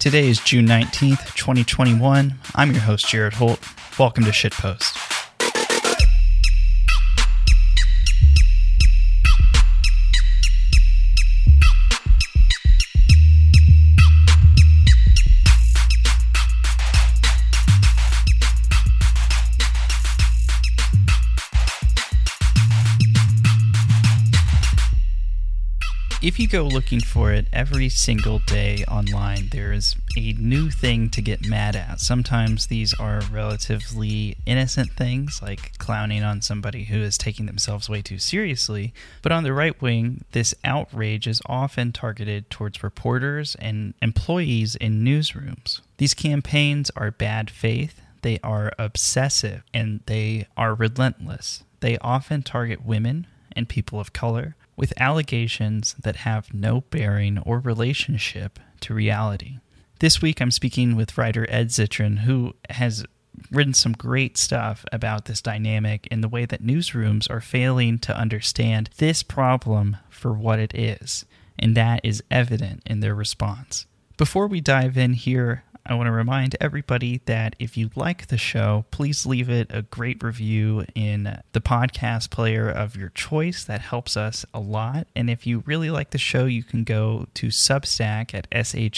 Today is June 19th, 2021. I'm your host, Jared Holt. Welcome to Shitpost. If you go looking for it every single day online, there is a new thing to get mad at. Sometimes these are relatively innocent things, like clowning on somebody who is taking themselves way too seriously. But on the right wing, this outrage is often targeted towards reporters and employees in newsrooms. These campaigns are bad faith, they are obsessive, and they are relentless. They often target women and people of color, with allegations that have no bearing or relationship to reality. This week I'm speaking with writer Ed Zitron, who has written some great stuff about this dynamic and the way that newsrooms are failing to understand this problem for what it is, and that is evident in their response. Before we dive in here, I want to remind everybody that if you like the show, please leave it a great review in the podcast player of your choice. That helps us a lot. And if you really like the show, you can go to Substack at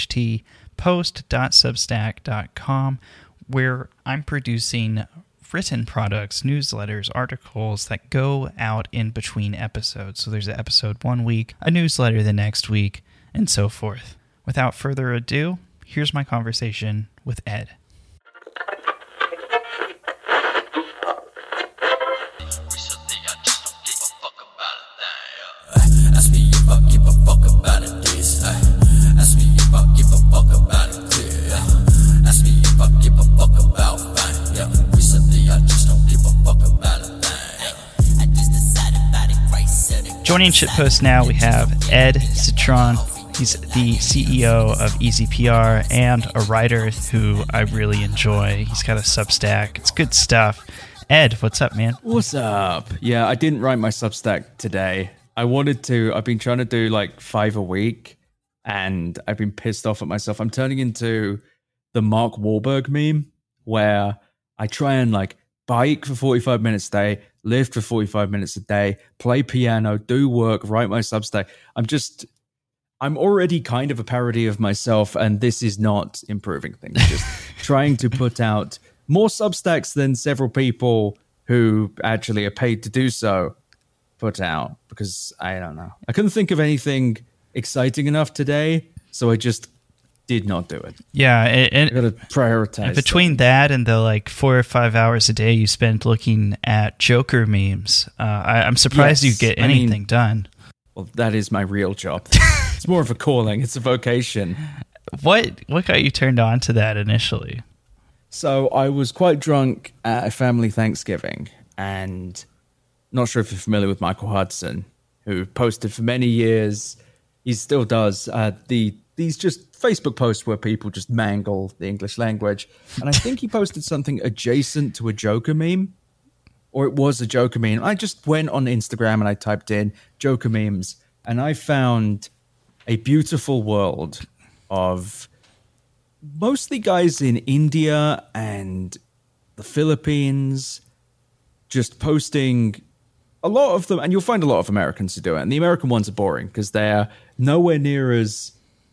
shtpost.substack.com, where I'm producing written products, newsletters, articles that go out in between episodes. So there's an episode one week, a newsletter the next week, and so forth. Without further ado, here's my conversation with Ed. Joining Shitpost now, we have Ed Zitron. He's the CEO of Easy PR and a writer who I really enjoy. He's got a Substack. It's good stuff. Ed, what's up, man? What's up? Yeah, I didn't write my Substack today. I wanted to. I've been trying to do like 5 a week, and I've been pissed off at myself. I'm turning into the Mark Wahlberg meme, where I try and like bike for 45 minutes a day, lift for 45 minutes a day, play piano, do work, write my Substack. I'm already kind of a parody of myself, and this is not improving things. Just trying to put out more Substacks than several people who actually are paid to do so put out, because I don't know. I couldn't think of anything exciting enough today, so I just did not do it. Yeah, and I gotta prioritize. Between that and the like 4 or 5 hours a day you spend looking at Joker memes, I'm surprised you get anything done. Well, that is my real job. It's more of a calling. It's a vocation. What got you turned on to that initially? So I was quite drunk at a family Thanksgiving, and not sure if you're familiar with Michael Hudson, who posted for many years. He still does these just Facebook posts where people just mangle the English language. And I think he posted something adjacent to a Joker meme, or it was a Joker meme. I just went on Instagram and I typed in Joker memes, and I found a beautiful world of mostly guys in India and the Philippines just posting a lot of them, and you'll find a lot of Americans who do it. And the American ones are boring because they're nowhere near as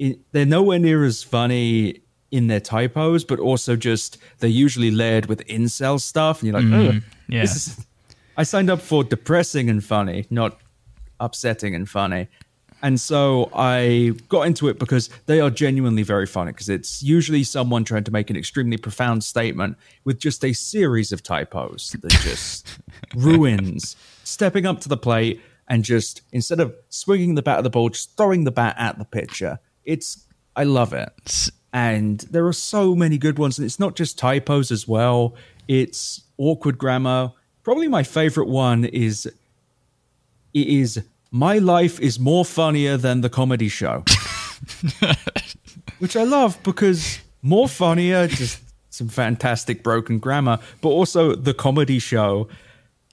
funny in their typos, but also just they're usually layered with incel stuff, and you're like, yeah. I signed up for depressing and funny, not upsetting and funny. And so I got into it because they are genuinely very funny, because it's usually someone trying to make an extremely profound statement with just a series of typos that just ruins stepping up to the plate and just, instead of swinging the bat at the ball, just throwing the bat at the pitcher. I love it. And there are so many good ones. And it's not just typos as well. It's awkward grammar. Probably my favorite one is, it is, my life is more funnier than the comedy show. Which I love, because more funnier, just some fantastic broken grammar, but also the comedy show.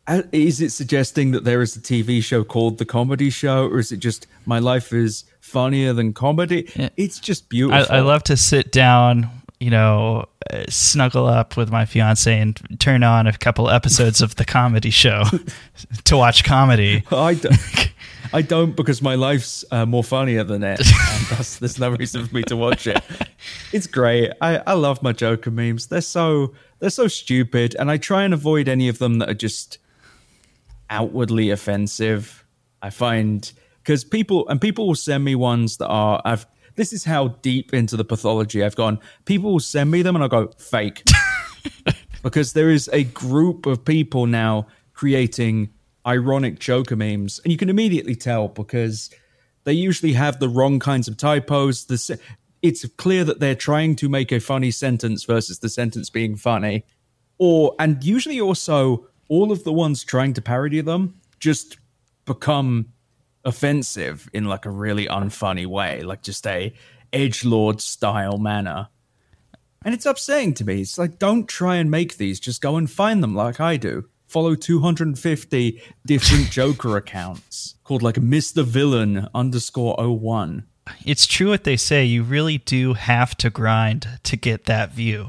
Is it suggesting that there is a TV show called The Comedy Show, or is it just my life is funnier than comedy? Yeah. It's just beautiful. I love to sit down, snuggle up with my fiance and turn on a couple episodes of The Comedy Show to watch comedy. I don't because my life's more funnier than it. And thus, there's no reason for me to watch it. It's great. I love my Joker memes. They're so stupid, and I try and avoid any of them that are just outwardly offensive. I find because people will send me ones that are this is how deep into the pathology I've gone. People will send me them and I'll go fake. Because there is a group of people now creating ironic Joker memes, and you can immediately tell because they usually have the wrong kinds of typos. It's clear that they're trying to make a funny sentence versus the sentence being funny, and usually also all of the ones trying to parody them just become offensive in like a really unfunny way, like just a edgelord style manner. And it's upsetting to me. It's like, don't try and make these, just go and find them like I do. Follow 250 different Joker accounts called like Mr. Villain _01. It's true what they say. You really do have to grind to get that view.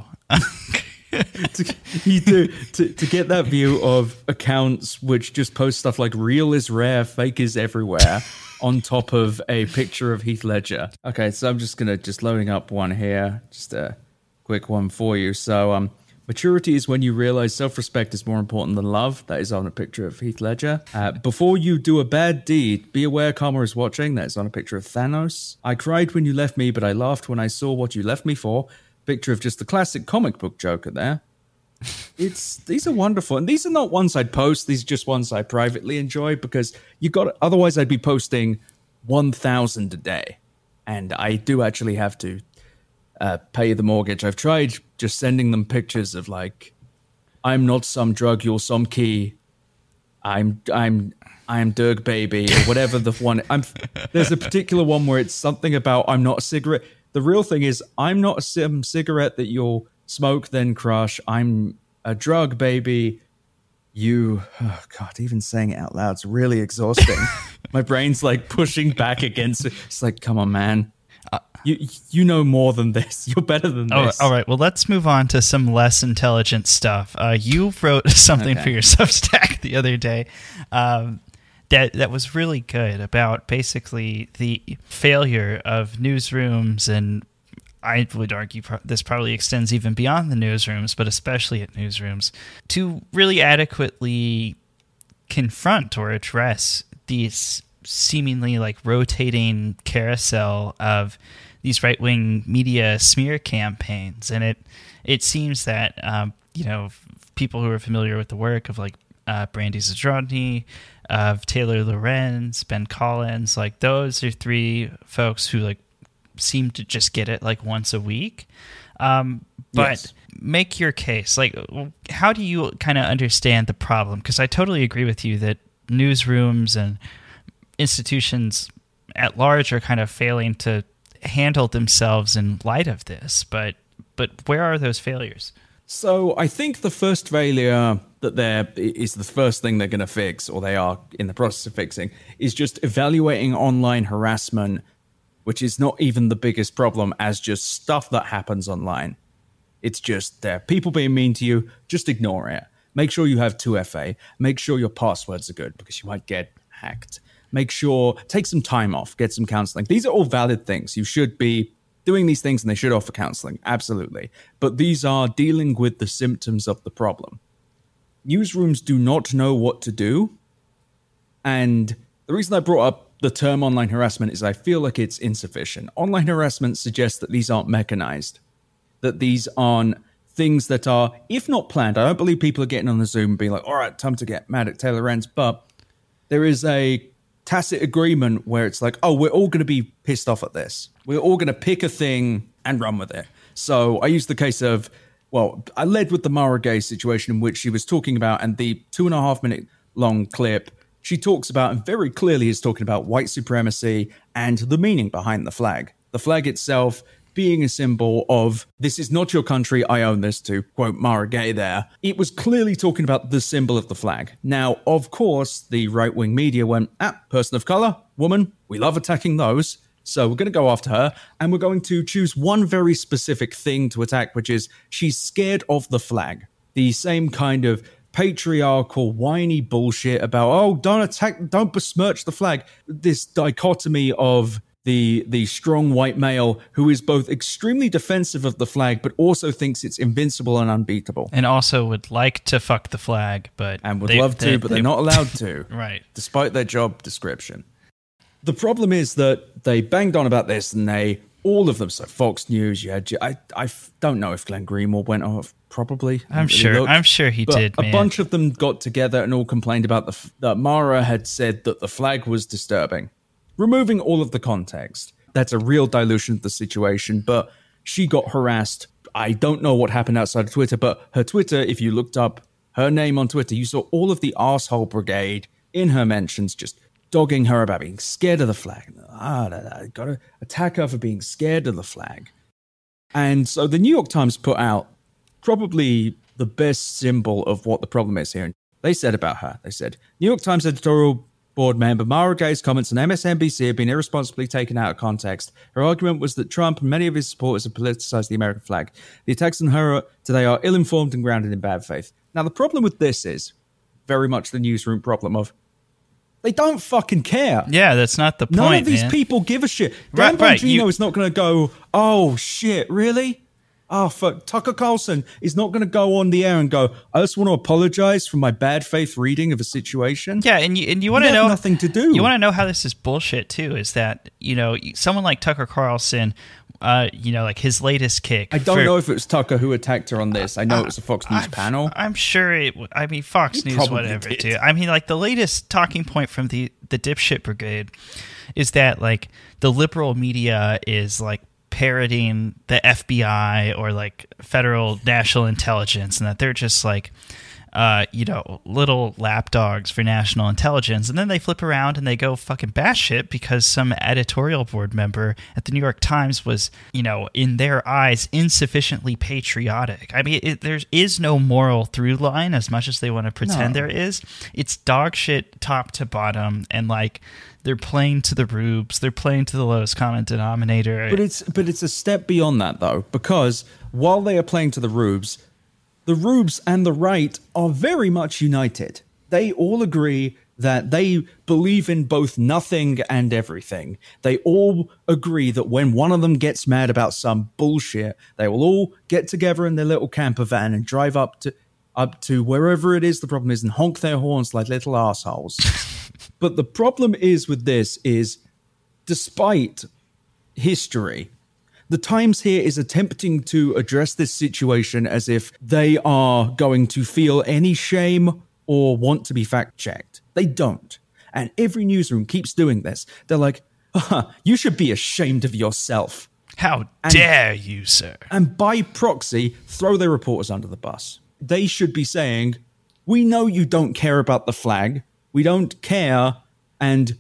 You do to get that view of accounts which just post stuff like real is rare, fake is everywhere on top of a picture of Heath Ledger. Okay, so I'm just loading up one here, just a quick one for you. So maturity is when you realize self-respect is more important than love. That is on a picture of Heath Ledger. Before you do a bad deed, be aware karma is watching. That is on a picture of Thanos. I cried when you left me, but I laughed when I saw what you left me for. Picture of just the classic comic book Joker there. These are wonderful, and these are not ones I'd post. These are just ones I privately enjoy because otherwise I'd be posting 1,000 a day, and I do actually have to pay the mortgage. I've tried just sending them pictures of like, I'm not some drug, you're some key. I'm Dirk baby or whatever the one. There's a particular one where it's something about I'm not a cigarette. The real thing is I'm not a cigarette that you'll smoke then crush. I'm a drug baby. Oh God, even saying it out loud is really exhausting. My brain's like pushing back against it. It's like, come on, man. You know more than this. You're better than this. All right. Well, let's move on to some less intelligent stuff. You wrote something for your Substack the other day that was really good about basically the failure of newsrooms, and I would argue this probably extends even beyond the newsrooms, but especially at newsrooms, to really adequately confront or address these seemingly like rotating carousel of these right-wing media smear campaigns. And it seems that people who are familiar with the work of like Brandy Zadrozny, of Taylor Lorenz, Ben Collins, like those are three folks who like seem to just get it like once a week. But yes. Make your case. Like, how do you kind of understand the problem? Because I totally agree with you that newsrooms and institutions at large are kind of failing to handle themselves in light of this. But where are those failures? So I think the first failure that is the first thing they're going to fix, or they are in the process of fixing, is just evaluating online harassment, which is not even the biggest problem as just stuff that happens online. It's just there. People being mean to you, just ignore it. Make sure you have 2FA. Make sure your passwords are good because you might get hacked. Take some time off, get some counseling. These are all valid things. You should be doing these things and they should offer counseling, absolutely. But these are dealing with the symptoms of the problem. Newsrooms do not know what to do. And the reason I brought up the term online harassment is I feel like it's insufficient. Online harassment suggests that these aren't mechanized, that these aren't things that are, if not planned. I don't believe people are getting on the Zoom and being like, all right, time to get mad at Taylor Lorenz, but there is a tacit agreement where it's like, oh, we're all going to be pissed off at this. We're all going to pick a thing and run with it. So I used the case of, I led with the Mara Gay situation in which she was talking about, and the 2.5 minute long clip, she talks about, and very clearly is talking about white supremacy and the meaning behind the flag. The flag itself being a symbol of, this is not your country, I own this, to quote Mara Gay there. It was clearly talking about the symbol of the flag. Now, of course, the right-wing media went, person of color, woman, we love attacking those. So we're going to go after her, and we're going to choose one very specific thing to attack, which is she's scared of the flag. The same kind of patriarchal, whiny bullshit about, oh, don't besmirch the flag. This dichotomy of the strong white male who is both extremely defensive of the flag, but also thinks it's invincible and unbeatable. And also would like to fuck the flag, but... And would love to, but they're not allowed to. Right. Despite their job description. The problem is that they banged on about this, and all of them, so Fox News, I don't know if Glenn Greenwald went off, probably. I'm sure he did, man. A bunch of them got together and all complained about that Mara had said that the flag was disturbing. Removing all of the context, that's a real dilution of the situation, but she got harassed. I don't know what happened outside of Twitter, but her Twitter, if you looked up her name on Twitter, you saw all of the arsehole brigade in her mentions just dogging her about being scared of the flag. Got to attack her for being scared of the flag. And so the New York Times put out probably the best symbol of what the problem is here. They said about her, they said, New York Times editorial board member Mara Gay's comments on MSNBC have been irresponsibly taken out of context. Her argument was that Trump and many of his supporters have politicized the American flag. The attacks on her today are ill-informed and grounded in bad faith. Now, the problem with this is very much the newsroom problem of they don't fucking care. Yeah, that's not the point, None of these man. people give a shit. Dan Bongino is not going to go, oh, shit, really? Oh, fuck. Tucker Carlson is not going to go on the air and go, I just want to apologize for my bad faith reading of a situation. Yeah, and you want to know nothing to do. You want to know how this is bullshit too? Is that someone like Tucker Carlson, like his latest kick. I don't know if it was Tucker who attacked her on this. I know it was a Fox News panel. I'm sure Fox News, whatever. Too. I mean, like the latest talking point from the dipshit brigade is that like the liberal media is like parroting the FBI or like federal national intelligence, and that they're just like little lapdogs for national intelligence. And then they flip around and they go fucking bash shit because some editorial board member at the New York Times was, in their eyes, insufficiently patriotic. I mean, there is no moral through line as much as they want to pretend there is. It's dog shit top to bottom, and like they're playing to the rubes. They're playing to the lowest common denominator. But it's a step beyond that, though, because while they are playing to the rubes and the right are very much united. They all agree that they believe in both nothing and everything. They all agree that when one of them gets mad about some bullshit, they will all get together in their little camper van and drive up to wherever it is the problem is and honk their horns like little assholes. But the problem is with this is, despite history, the Times here is attempting to address this situation as if they are going to feel any shame or want to be fact-checked. They don't. And every newsroom keeps doing this. They're like, you should be ashamed of yourself. How dare you, sir? And by proxy, throw their reporters under the bus. They should be saying, we know you don't care about the flag. We don't care, and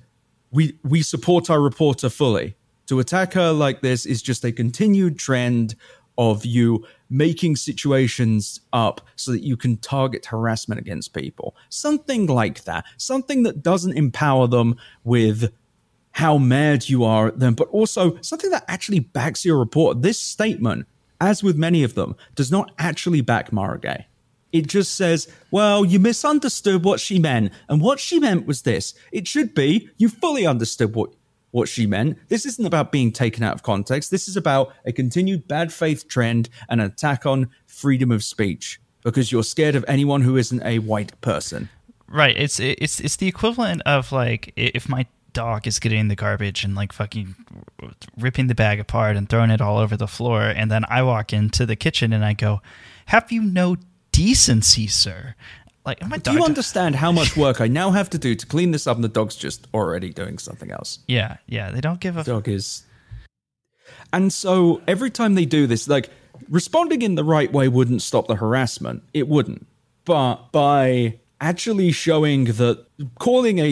we support our reporter fully. To attack her like this is just a continued trend of you making situations up so that you can target harassment against people. Something like that. Something that doesn't empower them with how mad you are at them, but also something that actually backs your report. This statement, as with many of them, does not actually back Mara Gay. It just says, well, you misunderstood what she meant, and what she meant was this. It should be, you fully understood what she meant. This isn't about being taken out of context. This is about a continued bad faith trend and an attack on freedom of speech because you're scared of anyone who isn't a white person. Right. It's the equivalent of like if my dog is getting in the garbage and like fucking ripping the bag apart and throwing it all over the floor, and then I walk into the kitchen and I go, "Have you no decency, sir?" Like, do you understand how much work I now have to do to clean this up, and the dog's just already doing something else? Yeah, they don't give a... Dog is... And so every time they do this, like, responding in the right way wouldn't stop the harassment. It wouldn't. But by actually showing that calling a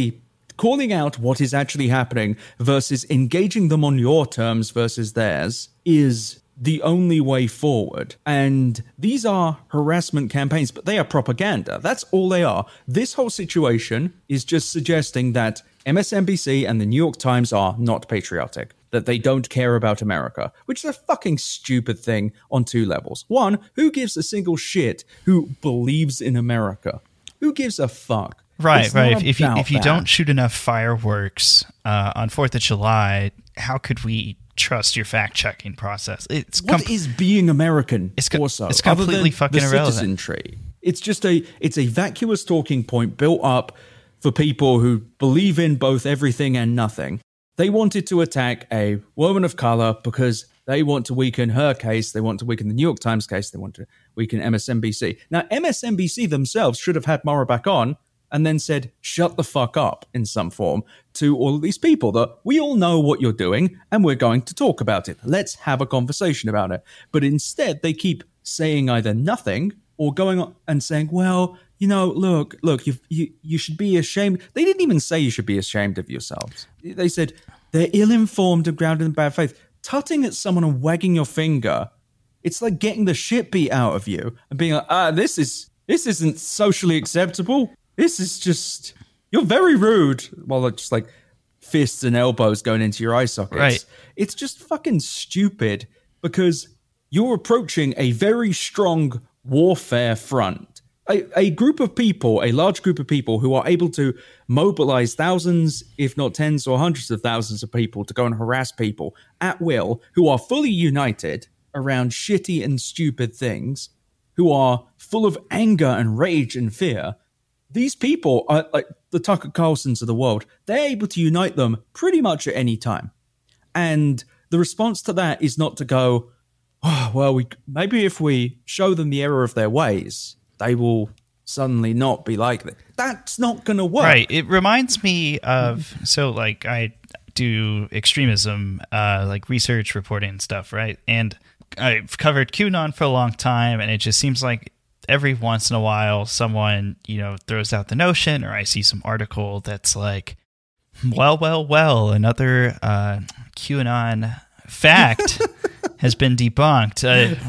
calling out what is actually happening versus engaging them on your terms versus theirs is the only way forward. And these are harassment campaigns, but they are propaganda. That's all they are. This whole situation is just suggesting that MSNBC and the New York Times are not patriotic, that they don't care about America, which is a fucking stupid thing on two levels. One, who gives a single shit who believes in America? Who gives a fuck? Right. If you don't shoot enough fireworks on 4th of July, how could we trust your fact-checking process? What is being American? It's completely fucking irrelevant. Citizenry. It's just a vacuous talking point built up for people who believe in both everything and nothing. They wanted to attack a woman of color because they want to weaken her case. They want to weaken the New York Times case. They want to weaken MSNBC. Now, MSNBC themselves should have had Maura back on and then said, shut the fuck up in some form to all of these people that we all know what you're doing and we're going to talk about it. Let's have a conversation about it. But instead, they keep saying either nothing or going on and saying, well, you know, look, you should be ashamed. They didn't even say you should be ashamed of yourselves. They said they're ill-informed and grounded in bad faith. Tutting at someone and wagging your finger, it's like getting the shit beat out of you and being like, this isn't socially acceptable. This is just, you're very rude. While it's just like fists and elbows going into your eye sockets. Right. It's just fucking stupid because you're approaching a very strong warfare front. A group of people, a large group of people who are able to mobilize thousands, if not tens or hundreds of thousands of people to go and harass people at will, who are fully united around shitty and stupid things, who are full of anger and rage and fear. These people are like the Tucker Carlsons of the world. They're able to unite them pretty much at any time. And the response to that is not to go, oh, well, maybe if we show them the error of their ways, they will suddenly not be like that. That's not going to work. Right. It reminds me of, I do extremism, research reporting and stuff, right? And I've covered QAnon for a long time, and it just seems like every once in a while someone, throws out the notion, or I see some article that's like, well, another QAnon fact has been debunked.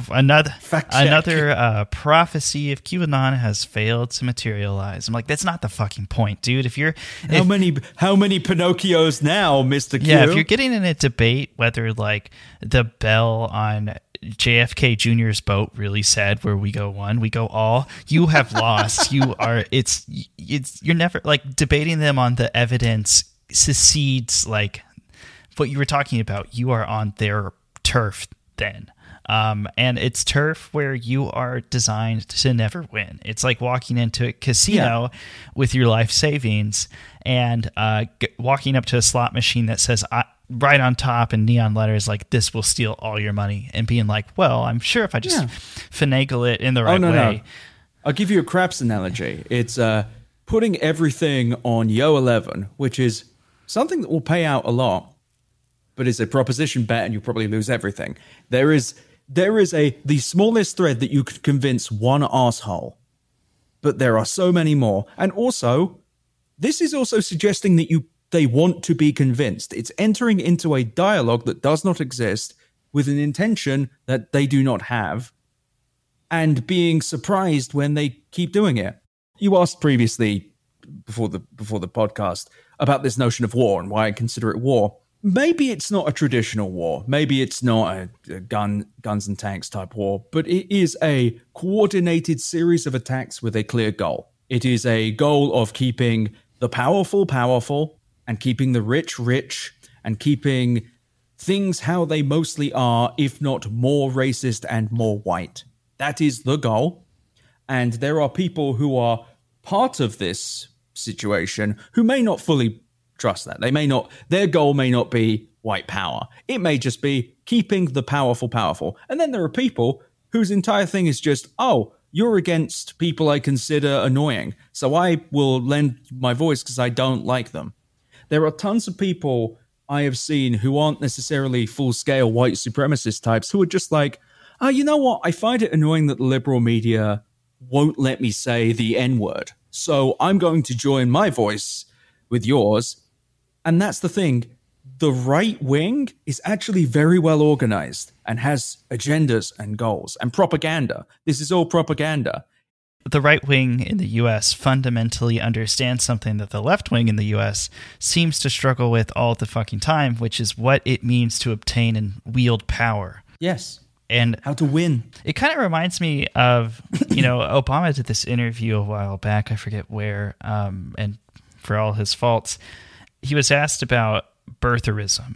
Another prophecy of QAnon has failed to materialize. I'm like, that's not the fucking point, dude. How many Pinocchios now, Mr. Q? Yeah, if you're getting in a debate whether like the bell on JFK Jr.'s boat really said where we go one, we go all, you have lost. You're never like debating them on the evidence secedes like what you were talking about. You are on their turf then. And it's turf where you are designed to never win. It's like walking into a casino with your life savings and walking up to a slot machine that says right on top in neon letters like, this will steal all your money, and being like, well, I'm sure if I just finagle it in the right way. No. I'll give you a craps analogy. It's putting everything on Yo 11, which is something that will pay out a lot, but it's a proposition bet and you probably lose everything. There is the smallest thread that you could convince one asshole, but there are so many more. And also, this is also suggesting that they want to be convinced. It's entering into a dialogue that does not exist with an intention that they do not have, and being surprised when they keep doing it. You asked previously before the podcast about this notion of war and why I consider it war. Maybe it's not a traditional war. Maybe it's not a guns and tanks type war, but it is a coordinated series of attacks with a clear goal. It is a goal of keeping the powerful powerful and keeping the rich rich and keeping things how they mostly are, if not more racist and more white. That is the goal. And there are people who are part of this situation who may not fully trust that. Their goal may not be white power. It may just be keeping the powerful powerful. And then there are people whose entire thing is just, oh, you're against people I consider annoying, so I will lend my voice because I don't like them. There are tons of people I have seen who aren't necessarily full-scale white supremacist types who are just like, oh, you know what? I find it annoying that the liberal media won't let me say the N-word, so I'm going to join my voice with yours. And that's the thing. The right wing is actually very well organized and has agendas and goals and propaganda. This is all propaganda. The right wing in the U.S. fundamentally understands something that the left wing in the U.S. seems to struggle with all the fucking time, which is what it means to obtain and wield power. Yes. And how to win. It kind of reminds me of, Obama did this interview a while back, I forget where, and for all his faults, he was asked about birtherism,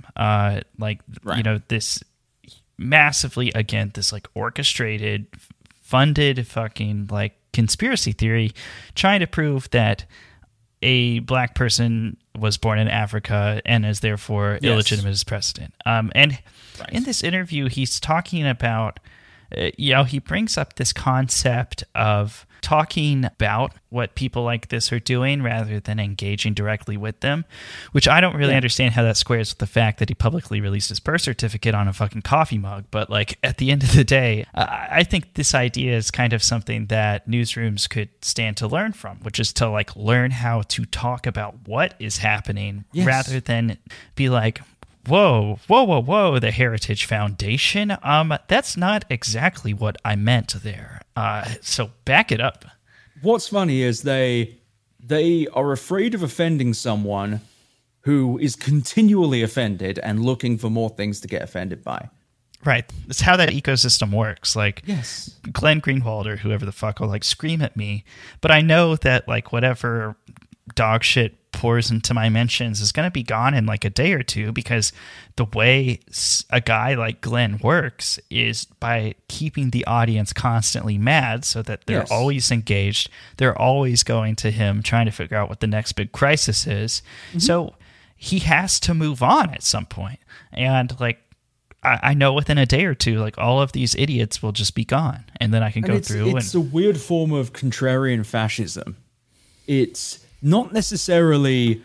this massively, again, this like orchestrated, funded fucking like conspiracy theory trying to prove that a black person was born in Africa and is therefore illegitimate as president. In this interview, he's talking about, he brings up this concept of talking about what people like this are doing rather than engaging directly with them, which I don't really understand how that squares with the fact that he publicly released his birth certificate on a fucking coffee mug. But like at the end of the day, I think this idea is kind of something that newsrooms could stand to learn from, which is to like learn how to talk about what is happening rather than be like, whoa, the Heritage Foundation. That's not exactly what I meant there. So back it up. What's funny is they are afraid of offending someone who is continually offended and looking for more things to get offended by. Right. That's how that ecosystem works. Like, yes. Glenn Greenwald or whoever the fuck will like scream at me, but I know that like whatever dog shit pours into my mentions is going to be gone in like a day or two, because the way a guy like Glenn works is by keeping the audience constantly mad so that they're always engaged. They're always going to him trying to figure out what the next big crisis is. Mm-hmm. So he has to move on at some point. And like, I know within a day or two, like all of these idiots will just be gone. And then I can go through. It's a weird form of contrarian fascism. It's not necessarily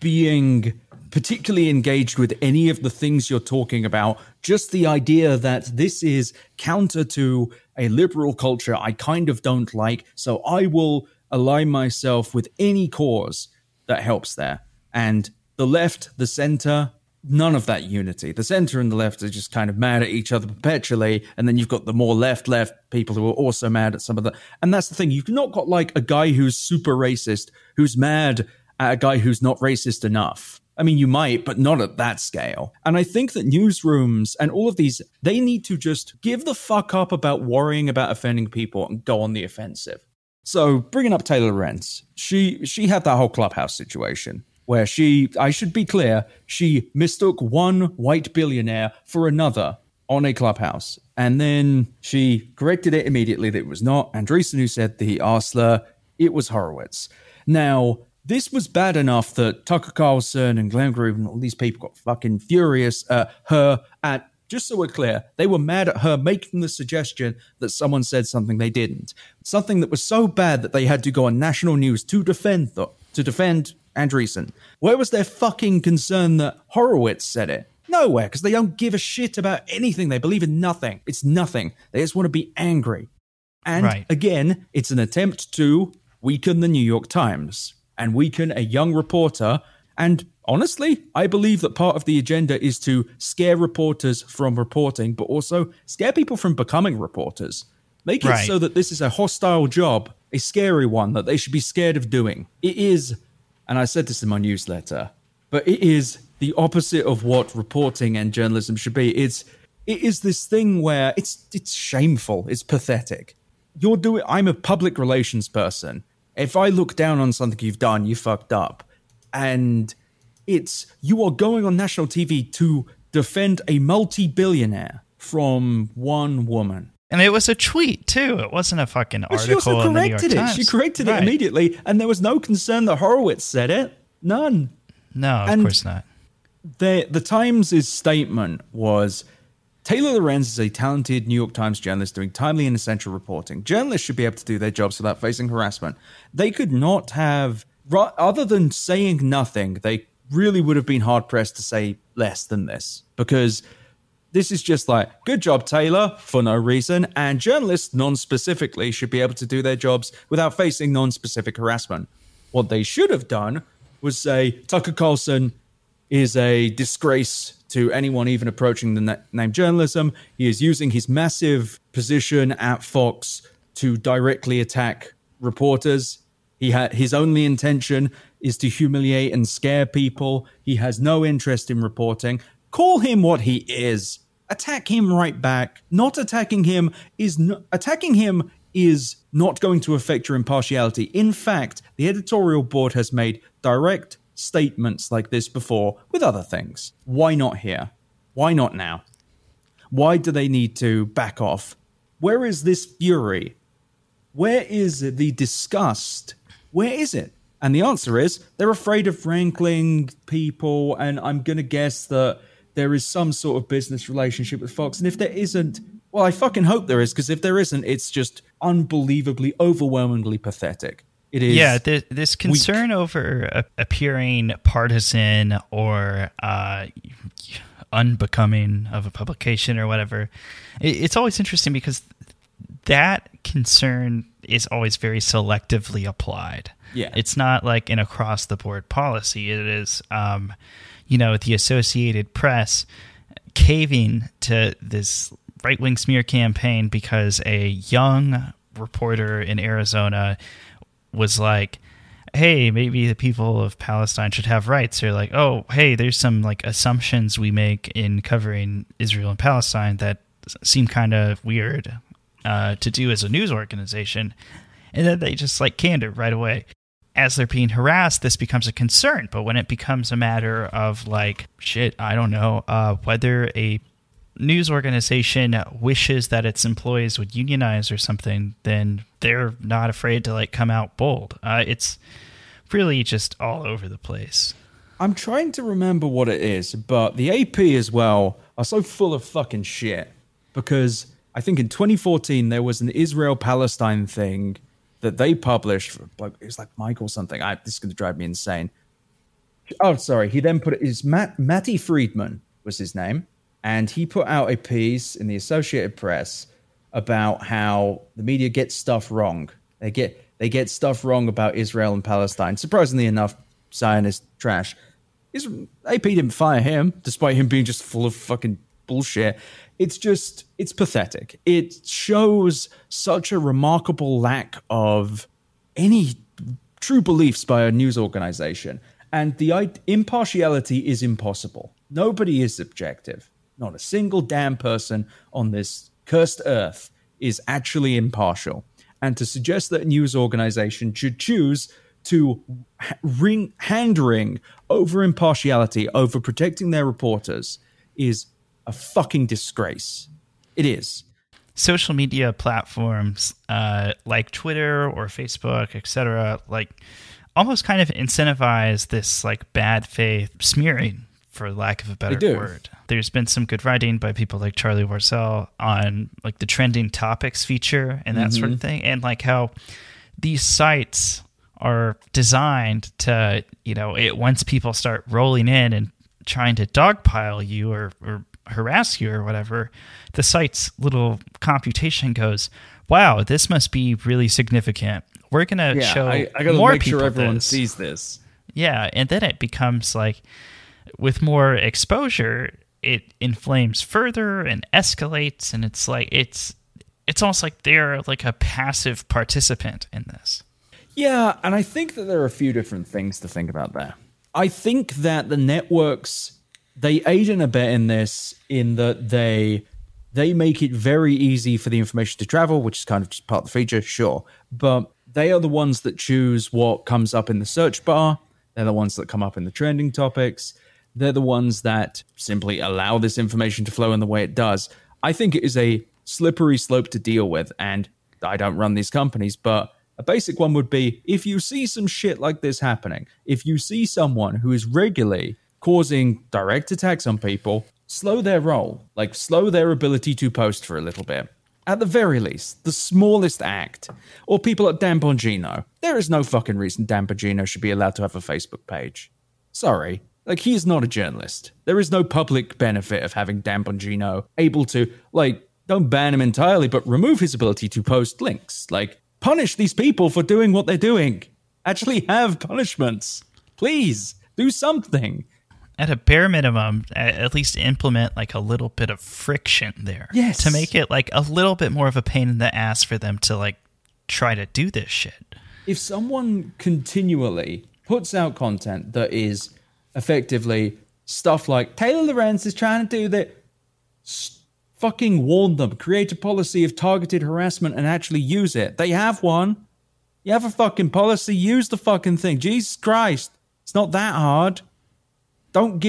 being particularly engaged with any of the things you're talking about, just the idea that this is counter to a liberal culture I kind of don't like, so I will align myself with any cause that helps there. And the left, the center, none of that unity. The center and the left are just kind of mad at each other perpetually, and then you've got the more left people who are also mad at some of the... And that's the thing, you've not got like a guy who's super racist who's mad at a guy who's not racist enough. I mean, you might, but not at that scale. And I think that newsrooms and all of these, they need to just give the fuck up about worrying about offending people and go on the offensive. So bringing up Taylor Lorenz, she had that whole Clubhouse situation where I should be clear, she mistook one white billionaire for another on a Clubhouse. And then she corrected it immediately that it was not Andreessen who said the Arsler, it was Horowitz. Now, this was bad enough that Tucker Carlson and Glenn Greenwald and all these people got fucking furious at her. Just so we're clear, they were mad at her making the suggestion that someone said something they didn't. Something that was so bad that they had to go on national news to defend Andreessen. Where was their fucking concern that Horowitz said it? Nowhere, because they don't give a shit about anything. They believe in nothing. It's nothing. They just want to be angry. And again, it's an attempt to weaken the New York Times and weaken a young reporter. And honestly, I believe that part of the agenda is to scare reporters from reporting, but also scare people from becoming reporters. Make it so that this is a hostile job, a scary one that they should be scared of doing. It is, and I said this in my newsletter, but it is the opposite of what reporting and journalism should be. It is this thing where it's shameful, it's pathetic. I'm a public relations person. If I look down on something you've done, you fucked up. And you are going on national TV to defend a multi-billionaire from one woman. And it was a tweet, too. It wasn't a fucking article in the New York Times. She corrected it immediately, and there was no concern that Horowitz said it. None. No, of course not. The Times' statement was, Taylor Lorenz is a talented New York Times journalist doing timely and essential reporting. Journalists should be able to do their jobs without facing harassment. They could not have, other than saying nothing, they really would have been hard-pressed to say less than this. Because this is just like, good job, Taylor, for no reason. And journalists, non-specifically, should be able to do their jobs without facing non-specific harassment. What they should have done was say Tucker Carlson is a disgrace to anyone even approaching the name journalism. He is using his massive position at Fox to directly attack reporters. His only intention is to humiliate and scare people. He has no interest in reporting. Call him what he is. Attack him right back. Not attacking him is not going to affect your impartiality. In fact, the editorial board has made direct statements like this before with other things. Why not here? Why not now? Why do they need to back off? Where is this fury? Where is the disgust? Where is it? And the answer is they're afraid of rankling people, and I'm going to guess that there is some sort of business relationship with Fox. And if there isn't, well, I fucking hope there is, because if there isn't, it's just unbelievably, overwhelmingly pathetic. It is. Yeah, this concern over appearing partisan or unbecoming of a publication or whatever, it's always interesting because that concern is always very selectively applied. Yeah. It's not like an across-the-board policy. It is, the Associated Press caving to this right-wing smear campaign because a young reporter in Arizona was like, hey, maybe the people of Palestine should have rights. Or like, oh, hey, there's some like assumptions we make in covering Israel and Palestine that seem kind of weird to do as a news organization. And then they just like canned it right away. As they're being harassed, this becomes a concern. But when it becomes a matter of like, shit, I don't know, whether a news organization wishes that its employees would unionize or something, then they're not afraid to like come out bold. It's really just all over the place. I'm trying to remember what it is, but the AP as well are so full of fucking shit, because I think in 2014 there was an Israel-Palestine thing that they published. It was like Michael something. This is going to drive me insane. Oh, sorry. He then put it is Matty Friedman was his name. And he put out a piece in the Associated Press about how the media gets stuff wrong. They get stuff wrong about Israel and Palestine. Surprisingly enough, Zionist trash. AP didn't fire him, despite him being just full of fucking bullshit. It's pathetic. It shows such a remarkable lack of any true beliefs by a news organization. And the impartiality is impossible. Nobody is objective. Not a single damn person on this cursed earth is actually impartial. And to suggest that a news organization should choose to hand-wring over impartiality, over protecting their reporters, is a fucking disgrace. It is. Social media platforms like Twitter or Facebook, etc., like almost kind of incentivize this like bad faith smearing, for lack of a better word. There's been some good writing by people like Charlie Warcel on like the trending topics feature and that sort of thing. And like how these sites are designed to, once people start rolling in and trying to dogpile you or harass you or whatever, the site's little computation goes, wow, this must be really significant. We're going to show I gotta more make people sure everyone this. sees this. Yeah, and then it becomes like, with more exposure, it inflames further and escalates, and it's like it's almost like they're like a passive participant in this. Yeah, and I think that there are a few different things to think about there. I think that the networks, they aid and abet in this in that they make it very easy for the information to travel, which is kind of just part of the feature, sure. But they are the ones that choose what comes up in the search bar. They're the ones that come up in the trending topics. They're the ones that simply allow this information to flow in the way it does. I think it is a slippery slope to deal with, and I don't run these companies, but a basic one would be, if you see some shit like this happening, if you see someone who is regularly causing direct attacks on people, slow their roll, like slow their ability to post for a little bit. At the very least, the smallest act. Or people like Dan Bongino. There is no fucking reason Dan Bongino should be allowed to have a Facebook page. Sorry. Like, he is not a journalist. There is no public benefit of having Dan Bongino able to, like, don't ban him entirely, but remove his ability to post links. Like, punish these people for doing what they're doing. Actually have punishments. Please do something. At a bare minimum, at least implement like a little bit of friction there. Yes. To make it like a little bit more of a pain in the ass for them to like try to do this shit. If someone continually puts out content that is effectively stuff like Taylor Lorenz is trying to do that, fucking warn them, create a policy of targeted harassment and actually use it. They have one. You have a fucking policy, use the fucking thing. Jesus Christ. It's not that hard. Don't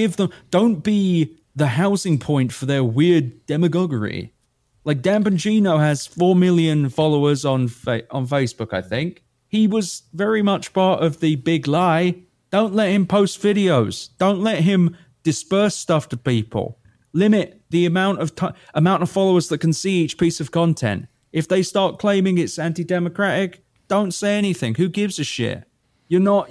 be the housing point for their weird demagoguery. Like Dan Bongino has 4 million followers on Facebook, I think. He was very much part of the big lie. Don't let him post videos. Don't let him disperse stuff to people. Limit the amount of followers that can see each piece of content. If they start claiming it's anti-democratic, don't say anything. Who gives a shit? You're not.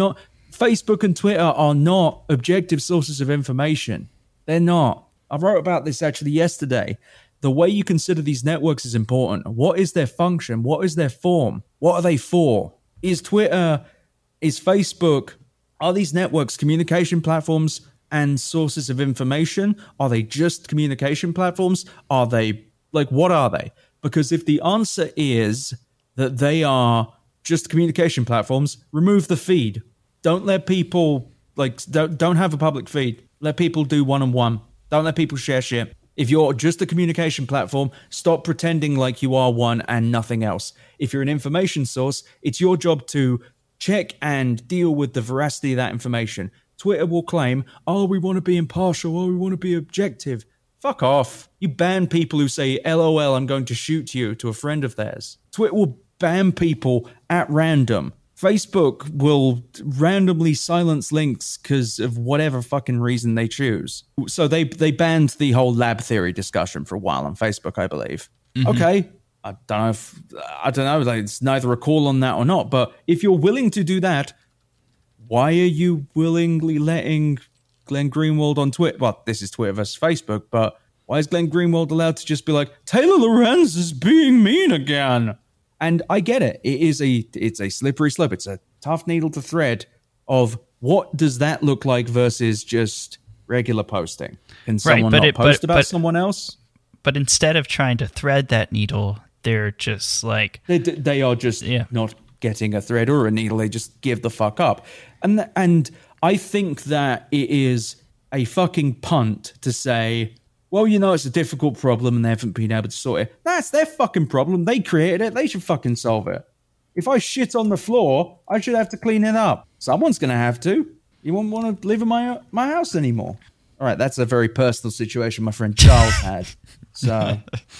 Facebook and Twitter are not objective sources of information. They're not. I wrote about this actually yesterday. The way you consider these networks is important. What is their function? What is their form? What are they for? Is Twitter, is Facebook, are these networks communication platforms and sources of information? Are they just communication platforms? Are they, like, what are they? Because if the answer is that they are just communication platforms, remove the feed. Don't let people, don't have a public feed. Let people do one-on-one. Don't let people share shit. If you're just a communication platform, stop pretending like you are one and nothing else. If you're an information source, it's your job to check and deal with the veracity of that information. Twitter will claim, oh, we want to be impartial, oh, we want to be objective. Fuck off. You ban people who say, LOL, I'm going to shoot you to a friend of theirs. Twitter will ban people at random. Facebook will randomly silence links because of whatever fucking reason they choose. So they banned the whole lab theory discussion for a while on Facebook, I believe. Mm-hmm. Okay. I don't know. Like, it's neither a call on that or not. But if you're willing to do that, why are you willingly letting Glenn Greenwald on Twitter? Well, this is Twitter versus Facebook, but why is Glenn Greenwald allowed to just be like, Taylor Lorenz is being mean again? And I get it. It's a slippery slope. It's a tough needle to thread of what does that look like versus just regular posting. Can someone not post about someone else? But instead of trying to thread that needle, they're just like... They are just not getting a thread or a needle. They just give the fuck up. And I think that it is a fucking punt to say... Well, it's a difficult problem and they haven't been able to sort it. That's their fucking problem. They created it. They should fucking solve it. If I shit on the floor, I should have to clean it up. Someone's going to have to. You won't want to live in my house anymore. All right, that's a very personal situation my friend Charles had. So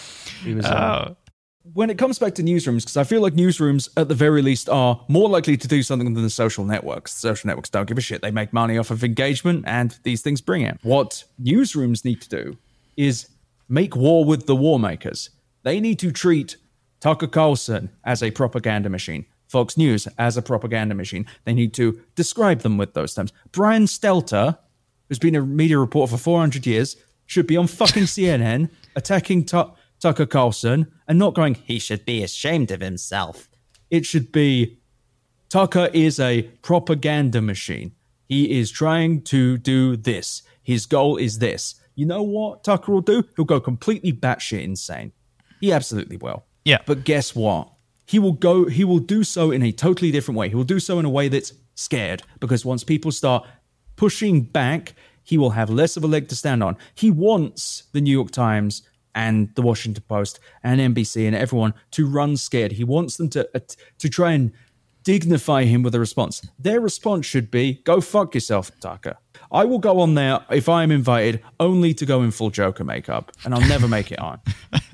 he was... When it comes back to newsrooms, because I feel like newsrooms, at the very least, are more likely to do something than the social networks. The social networks don't give a shit. They make money off of engagement, and these things bring it. What newsrooms need to do is make war with the war makers. They need to treat Tucker Carlson as a propaganda machine, Fox News as a propaganda machine. They need to describe them with those terms. Brian Stelter, who's been a media reporter for 400 years, should be on fucking CNN attacking Tucker Carlson and not going, he should be ashamed of himself. It should be, Tucker is a propaganda machine. He is trying to do this. His goal is this. You know what Tucker will do? He'll go completely batshit insane. He absolutely will. Yeah. But guess what? He will do so in a totally different way. He will do so in a way that's scared, because once people start pushing back, he will have less of a leg to stand on. He wants the New York Times and the Washington Post and NBC and everyone to run scared. He wants them to try and dignify him with a response. Their response should be, go fuck yourself, Tucker. I will go on there, if I am invited, only to go in full Joker makeup, and I'll never make it on.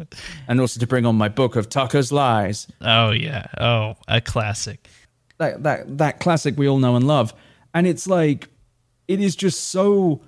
And also to bring on my book of Tucker's Lies. Oh, yeah. Oh, a classic. That classic we all know and love. And it's like, it is just so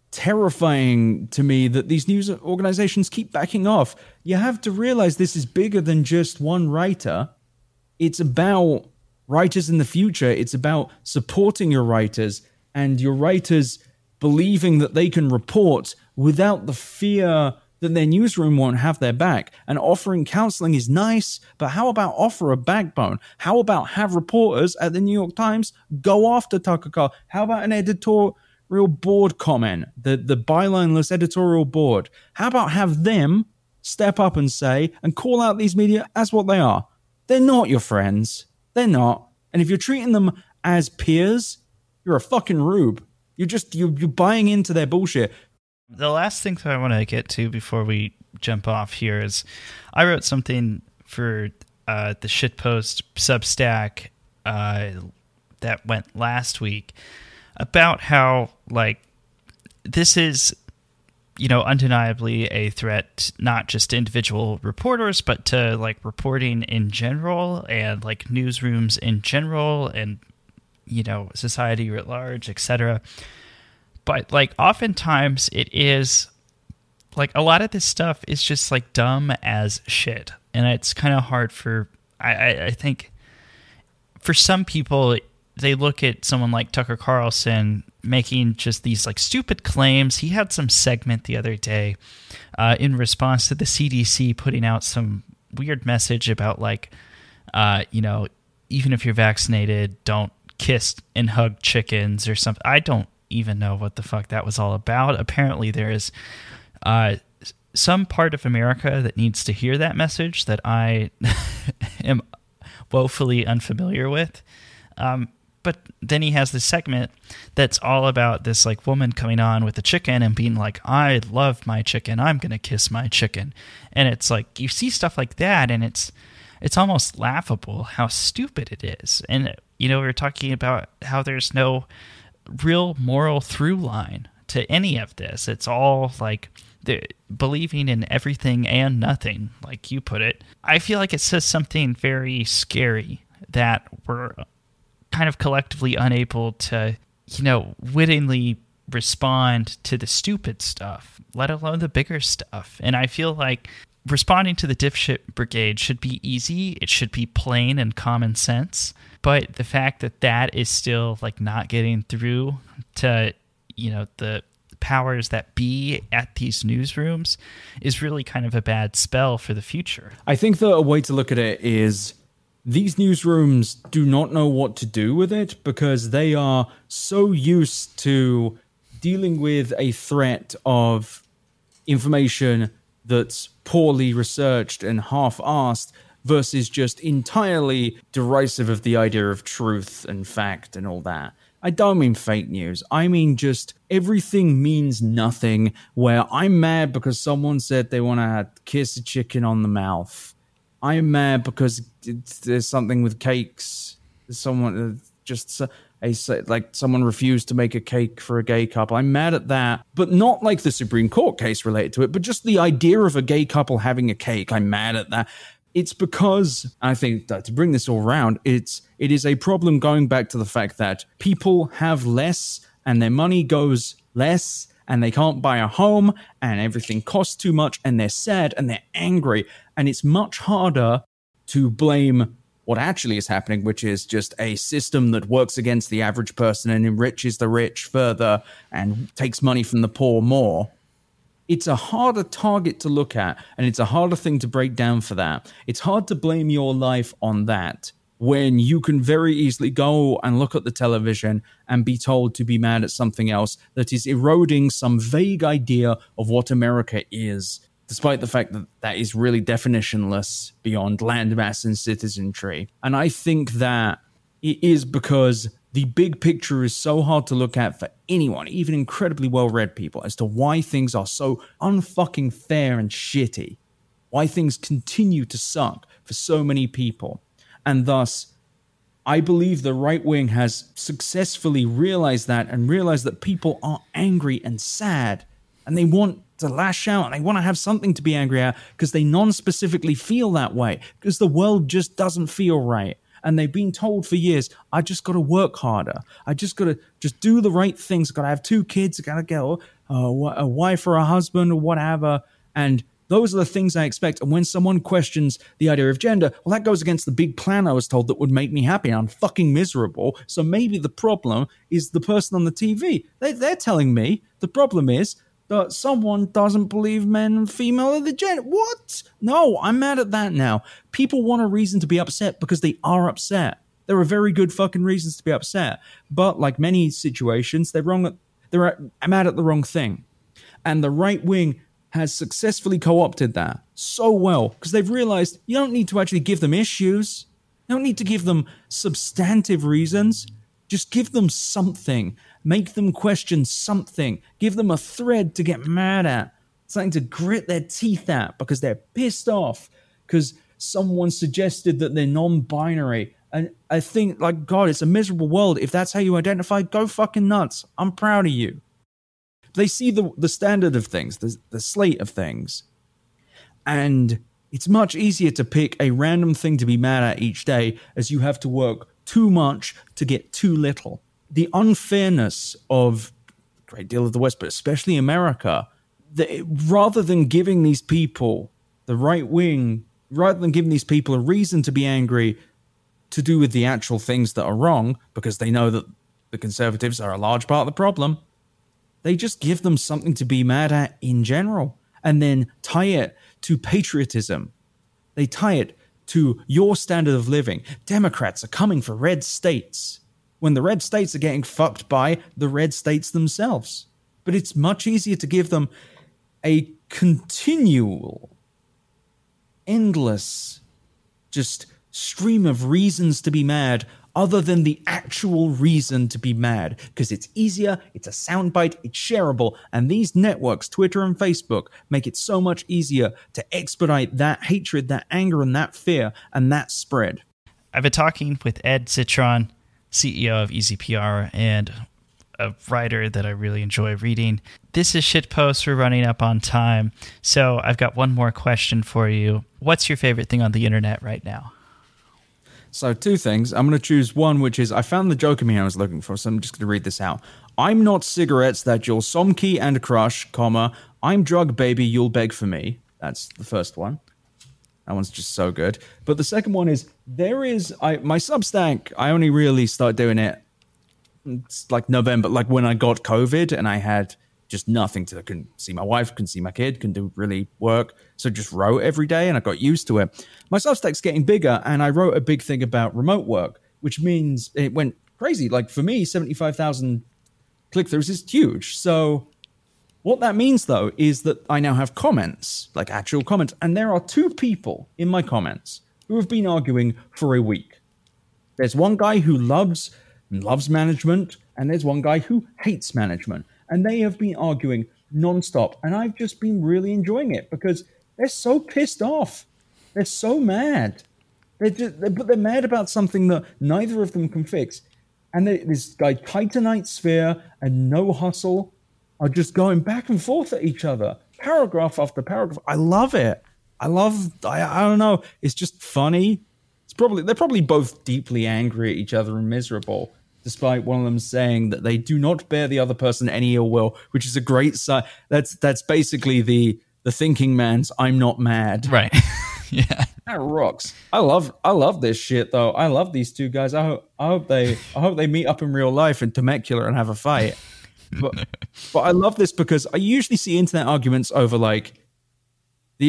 terrifying to me that these news organizations keep backing off. You have to realize this is bigger than just one writer. It's about writers in the future. It's about supporting your writers and your writers believing that they can report without the fear that their newsroom won't have their back. And offering counseling is nice, but how about offer a backbone? How about have reporters at the New York Times go after Tucker Carlson? How about an editorial board comment, the bylineless editorial board? How about have them step up and say and call out these media as what they are? They're not your friends. They're not. And if you're treating them as peers, you're a fucking rube. You're buying into their bullshit. The last thing that I want to get to before we jump off here is I wrote something for the Shitpost Substack that went last week about how, like, this is, you know, undeniably a threat, not just to individual reporters, but to, like, reporting in general and, like, newsrooms in general and, you know, society at large, etc. But, like, oftentimes it is, like, a lot of this stuff is just, like, dumb as shit. And it's kind of hard for, I think, for some people, they look at someone like Tucker Carlson making just these, like, stupid claims. He had some segment the other day in response to the CDC putting out some weird message about, like, you know, even if you're vaccinated, don't kiss and hug chickens or something. I don't even know what the fuck that was all about. Apparently there is some part of America that needs to hear that message that I am woefully unfamiliar with. But then he has this segment that's all about this, like, woman coming on with a chicken and being like, I love my chicken, I'm going to kiss my chicken. And it's like, you see stuff like that and it's almost laughable how stupid it is. And, you know, we're talking about how there's no real moral through line to any of this. It's all like believing in everything and nothing, like you put it. I feel like it says something very scary that we're kind of collectively unable to, you know, wittingly respond to the stupid stuff, let alone the bigger stuff. And I feel like responding to the dipshit brigade should be easy. It should be plain and common sense. But the fact that that is still, like, not getting through to, you know, the powers that be at these newsrooms is really kind of a bad spell for the future. I think that a way to look at it is these newsrooms do not know what to do with it because they are so used to dealing with a threat of information that's poorly researched and half-assed versus just entirely derisive of the idea of truth and fact and all that. I don't mean fake news. I mean just everything means nothing, where I'm mad because someone said they want to kiss a chicken on the mouth. I'm mad because there's something with cakes. Someone someone refused to make a cake for a gay couple. I'm mad at that, but not like the Supreme Court case related to it, but just the idea of a gay couple having a cake. I'm mad at that. It's because, I think that to bring this all around, it is a problem going back to the fact that people have less and their money goes less and they can't buy a home and everything costs too much and they're sad and they're angry. And it's much harder to blame what actually is happening, which is just a system that works against the average person and enriches the rich further and takes money from the poor more. It's a harder target to look at, and it's a harder thing to break down for that. It's hard to blame your life on that when you can very easily go and look at the television and be told to be mad at something else that is eroding some vague idea of what America is, despite the fact that that is really definitionless beyond landmass and citizenry. And I think that it is because the big picture is so hard to look at for anyone, even incredibly well-read people, as to why things are so unfucking fair and shitty, why things continue to suck for so many people. And thus, I believe the right wing has successfully realized that and realized that people are angry and sad, and they want to lash out, and they want to have something to be angry at because they non-specifically feel that way, because the world just doesn't feel right. And they've been told for years, I just got to work harder. I just got to just do the right things. Got to have 2 kids. Got to get a wife or a husband or whatever. And those are the things I expect. And when someone questions the idea of gender, well, that goes against the big plan I was told that would make me happy. I'm fucking miserable. So maybe the problem is the person on the TV. They're telling me the problem is that someone doesn't believe men and female are the gender. What? No, I'm mad at that now. People want a reason to be upset because they are upset. There are very good fucking reasons to be upset. But like many situations, they're mad at the wrong thing. And the right wing has successfully co-opted that so well because they've realized you don't need to actually give them issues. You don't need to give them substantive reasons. Just give them something. Make them question something. Give them a thread to get mad at. Something to grit their teeth at because they're pissed off because someone suggested that they're non-binary. And I think, like, God, it's a miserable world. If that's how you identify, go fucking nuts. I'm proud of you. They see the standard of things, the slate of things. And it's much easier to pick a random thing to be mad at each day as you have to work too much to get too little. The unfairness of a great deal of the West, but especially America, rather than giving these people, the right wing, rather than giving these people a reason to be angry to do with the actual things that are wrong, because they know that the conservatives are a large part of the problem, they just give them something to be mad at in general and then tie it to patriotism. They tie it to your standard of living. Democrats are coming for red states when the red states are getting fucked by the red states themselves. But it's much easier to give them a continual, endless, just stream of reasons to be mad other than the actual reason to be mad, because it's easier, it's a soundbite, it's shareable, and these networks, Twitter and Facebook, make it so much easier to expedite that hatred, that anger, and that fear, and that spread. I've been talking with Ed Zitron, CEO of EasyPR, and a writer that I really enjoy reading. This is Shitpost. We're running up on time, so I've got one more question for you. What's your favorite thing on the internet right now? So two things. I'm going to choose one, which is I found the joke in me I was looking for, so I'm just going to read this out. I'm not cigarettes that you'll somkey and crush, comma, I'm drug baby, you'll beg for me. That's the first one. That one's just so good. But the second one is, my Substack, I only really started doing it, it's like November, like when I got COVID and I had just nothing to, couldn't see my wife, couldn't see my kid, couldn't do really work. So just wrote every day and I got used to it. My Substack's getting bigger and I wrote a big thing about remote work, which means it went crazy. Like for me, 75,000 click-throughs is huge. So what that means though is that I now have comments, like actual comments. And there are two people in my comments who have been arguing for a week. There's one guy who loves management and there's one guy who hates management. And they have been arguing nonstop. And I've just been really enjoying it because they're so pissed off. They're so mad. But they're mad about something that neither of them can fix. And this guy, Titanite Sphere and No Hustle are just going back and forth at each other. Paragraph after paragraph. I love it. I don't know. It's just funny. They're probably both deeply angry at each other and miserable, despite one of them saying that they do not bear the other person any ill will, which is a great sign. That's basically the thinking man's I'm not mad. Right. Yeah. That rocks. I love this shit though. I love these two guys. I hope they meet up in real life in Temecula and have a fight. But I love this because I usually see internet arguments over like the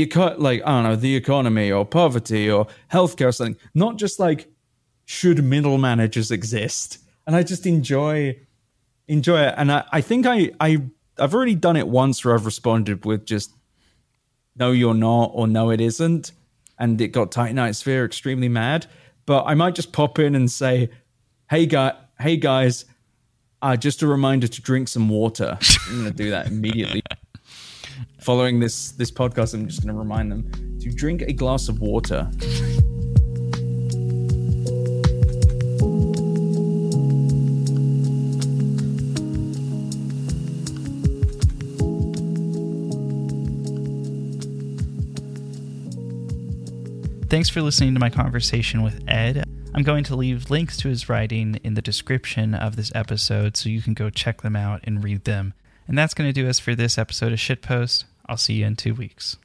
economy or poverty or healthcare or something. Not just like should middle managers exist. And I just enjoy it. And I think I've already done it once where I've responded with just, no, you're not, or no, it isn't. And it got Titanite Sphere extremely mad. But I might just pop in and say, hey guys, just a reminder to drink some water. I'm going to do that immediately. Following this podcast, I'm just going to remind them to drink a glass of water. Thanks for listening to my conversation with Ed. I'm going to leave links to his writing in the description of this episode so you can go check them out and read them. And that's going to do us for this episode of Shitpost. I'll see you in 2 weeks.